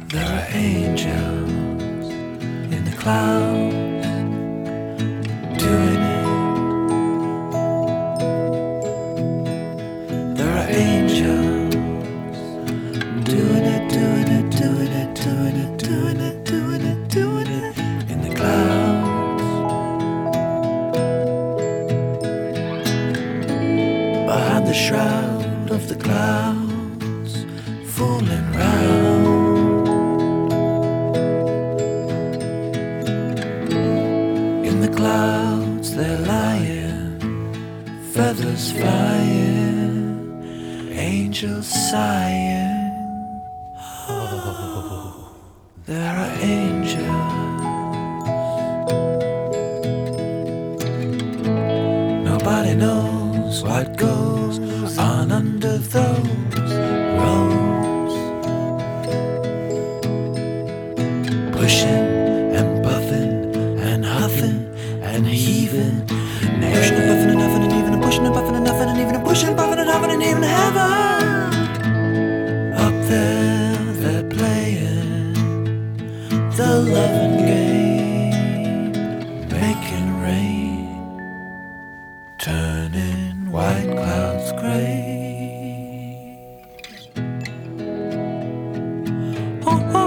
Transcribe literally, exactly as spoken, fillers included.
There are angels in the clouds doing it. There are angels doing it, doing it, doing it, doing it, doing it, doing it, doing it in the clouds. Behind the shroud of the clouds, fooling round. In the clouds they're lying, feathers flying, angels sighing. Oh, there are angels. Nobody knows what goes on under those roads, pushing and puffing and huffing and heaving, pushing and puffing and huffing and even and pushing and puffing and huffing and even and pushing and puffing and huffing and even heaven. Up there they're playing the loving game, making rain, turning white clouds gray. Oh, oh.